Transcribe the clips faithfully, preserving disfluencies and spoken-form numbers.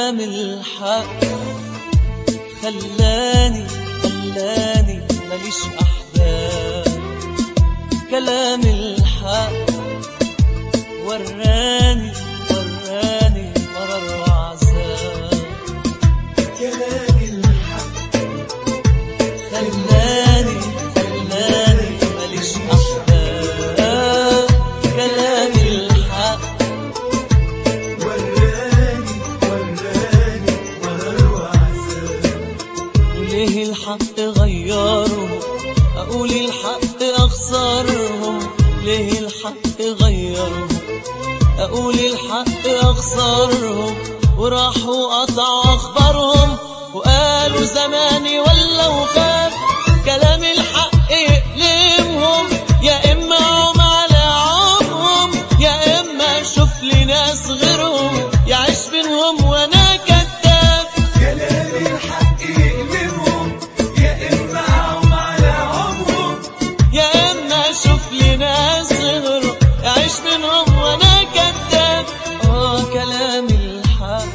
كلام الحق خلاني خلاني ماليش أحباب. كلام الحق وراني وراني مرر وعذاب. كلام الحق خلاني خلاني ماليش أحباب. كلام الحق وراني وراني مرر وعذاب. وليه الحق غيرهم؟ أقول الحق أخسرهم. ليه الحق غيرهم؟ أقول الحق أخسرهم. وراحوا قطعوا أخبارهم وقالوا زماني ولا وفات. كلام الحق يقلمهم، يا إما عم على عمهم، يا إما شوف لي ناس غيرهم يعيش بينهم وأنا كذاب. كلام الحق يقلمهم، يا إما عم على عمهم، يا إما شوف لي ناس غيرهم يعيش بينهم وأنا كذاب. آه كلام الحق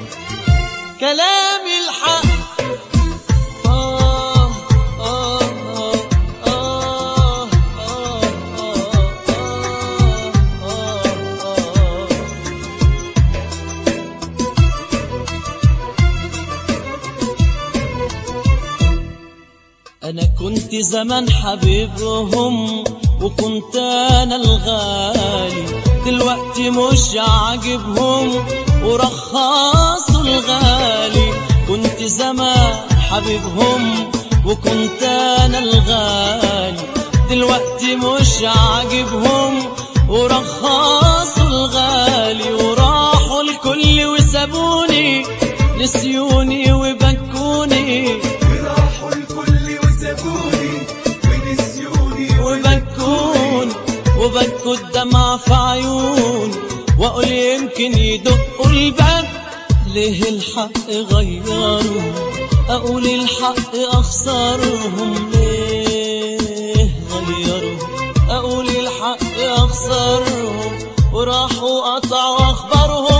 كلام الحق آه آه آه آه آه آه آه. أنا كنت زمان حبيبهم وكنت أنا الغالي، دلوقتي مش عاجبهم ورخصوا الغالي. كنت زمان حبيبهم وكنت أنا الغالي، دلوقتي مش عاجبهم ورخصوا الغالي. وراحوا الكل وسابوني، نسيوني وبكوني. وراحوا الكل وسابوني ونسيوني وبكون وبكوا الدمع في عيوني، واقول يمكن يدقوا الباب. ليه الحق غيرهم؟ اقول الحق اخسرهم. ليه غيرهم؟ اقول الحق اخسرهم. وراحوا قطعوا اخبارهم